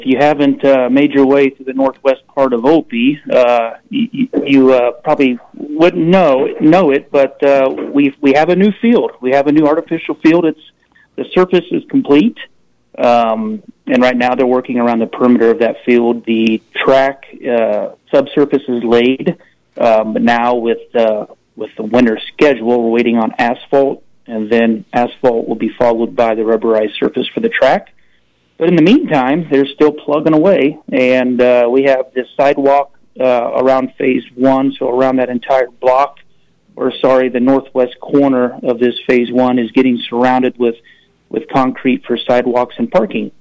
If you haven't made your way to the northwest part of Opie, you probably wouldn't know it, but we have a new field. We have a new artificial field. The surface is complete, and right now they're working around the perimeter of that field. The track subsurface is laid, but now with the winter schedule, we're waiting on asphalt, and then asphalt will be followed by the rubberized surface for the track. But in the meantime, they're still plugging away, and we have this sidewalk around Phase 1, so around that entire block, the northwest corner of this Phase 1 is getting surrounded with concrete for sidewalks and parking.